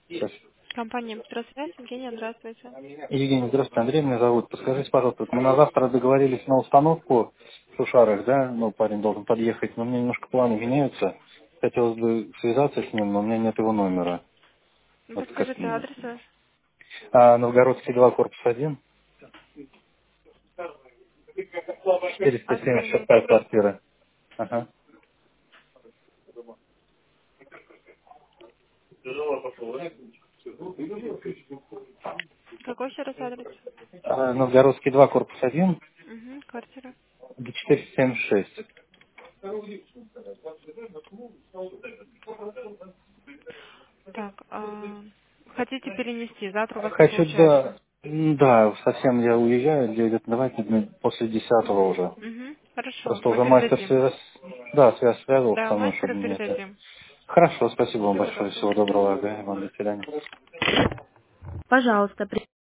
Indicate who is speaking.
Speaker 1: Сейчас.
Speaker 2: Компания «Петросвязь». Евгения, здравствуйте.
Speaker 1: Евгений, здравствуйте, Андрей меня зовут. Подскажите, пожалуйста, вот мы на завтра договорились на установку в Сушарах, да? Ну, парень должен подъехать, но у меня немножко планы меняются. Хотелось бы связаться с ним, но у меня нет его номера.
Speaker 2: Ну,
Speaker 1: Вот как...
Speaker 2: подскажите адрес ваш.
Speaker 1: Новгородский 2, корпус 1,
Speaker 2: Один.
Speaker 1: 476 квартира. Ага.
Speaker 2: Какой еще раз адрес?
Speaker 1: Новгородский 2, корпус 1,
Speaker 2: Угу, квартира.
Speaker 1: 476.
Speaker 2: Так, хотите перенести? Завтра у вас не
Speaker 1: Хочу,
Speaker 2: получается.
Speaker 1: да, да, совсем я уезжаю, где-то давайте после 10-го уже.
Speaker 2: Угу, хорошо,
Speaker 1: Просто
Speaker 2: мы
Speaker 1: уже мастер
Speaker 2: передадим.
Speaker 1: связь, да, связь связывался
Speaker 2: Да,
Speaker 1: со мной,
Speaker 2: мастера
Speaker 1: чтобы мне это...
Speaker 2: передадим.
Speaker 1: Хорошо, спасибо вам
Speaker 2: Всего
Speaker 1: большое,
Speaker 2: доброго.
Speaker 1: всего доброго, ага, вам до свидания.
Speaker 2: Пожалуйста,